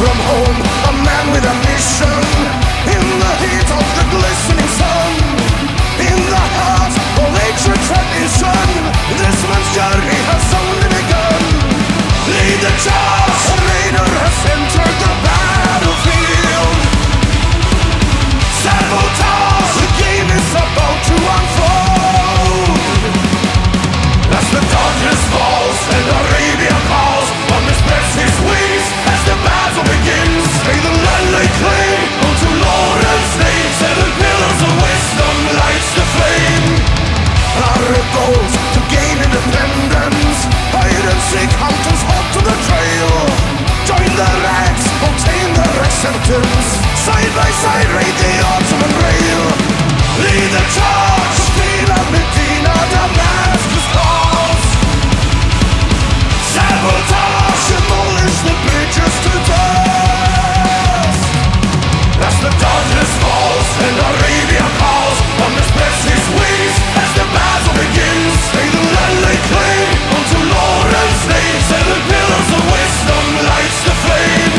from home, a man with a mission. In the heat of the glistening sun, in the heart of ancient tradition, this man's journey has only begun. Lead the charge, a raider has entered the battlefield. Sabotage, the game is about to unfold. As the darkness falls and Arabia calls, on this spreads his wings as the battle begins. May the land lay claim unto Lord and name. 7 pillars of wisdom lights the flame. Our revolt to gain independence, hide and seek hunters hot to the trail. Join the ranks, obtain their acceptance. Side by side raid the Ottoman rail. Lead the charge, Medina, Medina, Damascus calls. Sabotage, demolish the bridges to dust. As the darkness falls and Arabia calls, on the spreads his wings as the battle begins. May the land lay claim unto Lord and name. 7 pillars of wisdom lights the flame.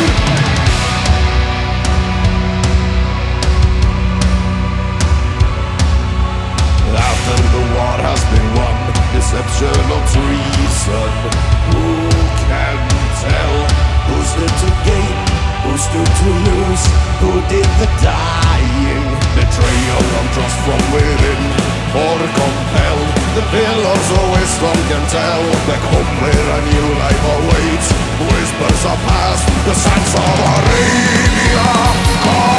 After the war has been won, deception or treason, who can tell? Who stood to gain, who stood to lose, who did the dying? Betrayal of trust from within, or compelled? The pillars of wisdom can tell. Back home where a new life awaits, whispers are past, the sands of Arabia call.